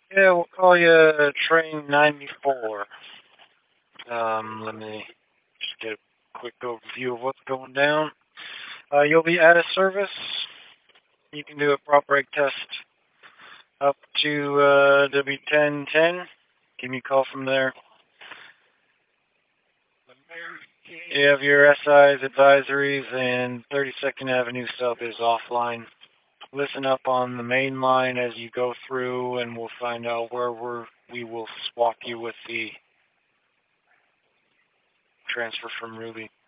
Yeah, we'll call you train 94. Let me just get a quick overview of what's going down. You'll be out of service. You can do a prop brake test up to W1010. Give me a call from there. You have your SIs, advisories, and 32nd Avenue South is offline. Listen up on the main line as you go through, and we'll find out where we will swap you with the transfer from Ruby.